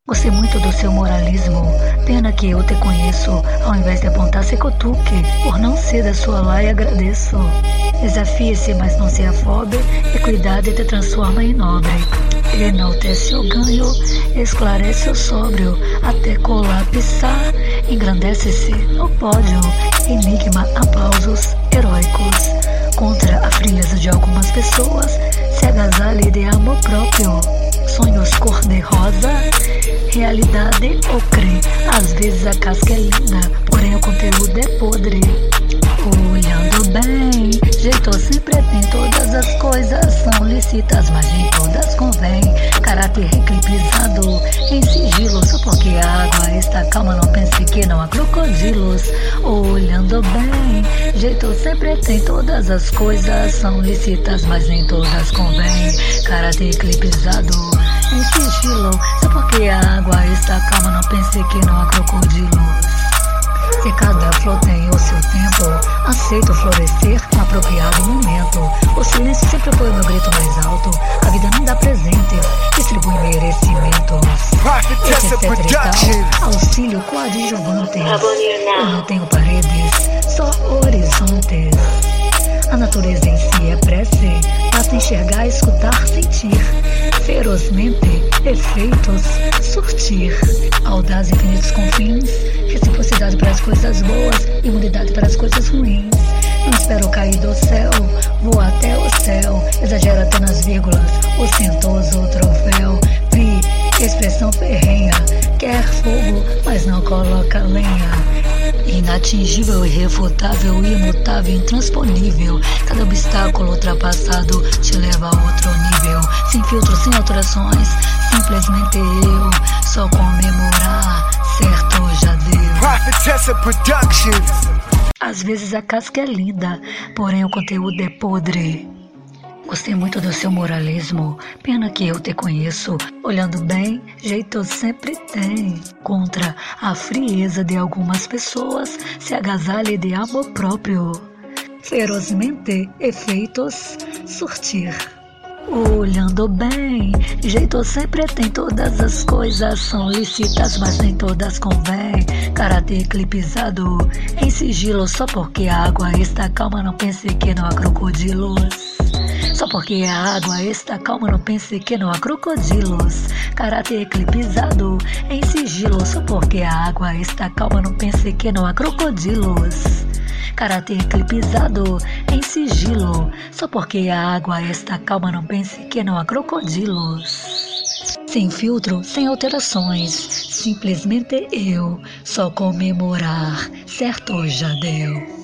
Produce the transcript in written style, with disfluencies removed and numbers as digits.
Gostei muito do seu moralismo. Pena que eu te conheço. Ao invés de apontar, se cutuque. Por não ser da sua laia, agradeço. Desafie-se, mas não se afobe. E cuidado te transforma em nobre. Enaltece o ganho, esclarece o sóbrio. Até colapsar, engrandece-se no pódio. Enigma, aplausos heróicos. Contra a frieza de algumas pessoas, se agasalhe de amor próprio. Sonhos cor-de-rosa, realidade ou crê. Às vezes a casca é linda, porém o conteúdo é podre. Olhando bem, jeito sempre tem. Todas as coisas são lícitas, mas nem todas convém. Caráter eclipsado em sigilo. Só porque a água está calma, não pense que não há crocodilos. Olhando bem, jeito sempre tem. Todas as coisas são lícitas, mas nem todas convém. Caráter eclipsado em sigilo. Só porque a água está calma, não pense que não há crocodilos. Se cada flor tem o seu tempo, aceito florescer no apropriado momento. O silêncio sempre foi o meu grito mais alto. A vida não dá presentes, distribui merecimentos. Etc e tal, auxílio coadjuvantes. Eu não tenho paredes, só horizontes. A natureza em si é prece, basta enxergar, escutar, sentir. Ferozmente, efeitos, surtir. Audaz, infinitos confins. Reciprocidade para as coisas boas, imunidade para as coisas ruins. Não espero cair do céu, vou até o céu. Exagero até nas vírgulas, ostentoso troféu. Vi, expressão ferrenha, quer fogo, mas não coloca lenha. Inatingível, irrefutável, imutável, intransponível. Cada obstáculo ultrapassado te leva a outro nível. Sem filtro, sem alterações, simplesmente eu. Só comemorar, certo já deu. Prophetessa Productions. Às vezes a casca é linda, porém o conteúdo é podre. Gostei muito do seu moralismo. Pena que eu te conheço. Olhando bem, jeito sempre tem. Contra a frieza de algumas pessoas, se agasalhe de amor próprio. Ferozmente, efeitos, surtir. Olhando bem, jeito sempre tem. Todas as coisas são lícitas, mas nem todas convém. Caráter eclipsado em sigilo. Só porque a água está calma, não pense que não há crocodilos. Só porque a água está calma, não pense que não há crocodilos. Caráter eclipsado em sigilo. Só porque a água está calma, não pense que não há crocodilos. Caráter eclipsado em sigilo. Só porque a água está calma, não pense que não há crocodilos. Sem filtro, sem alterações, simplesmente eu. Só comemorar, certo já deu.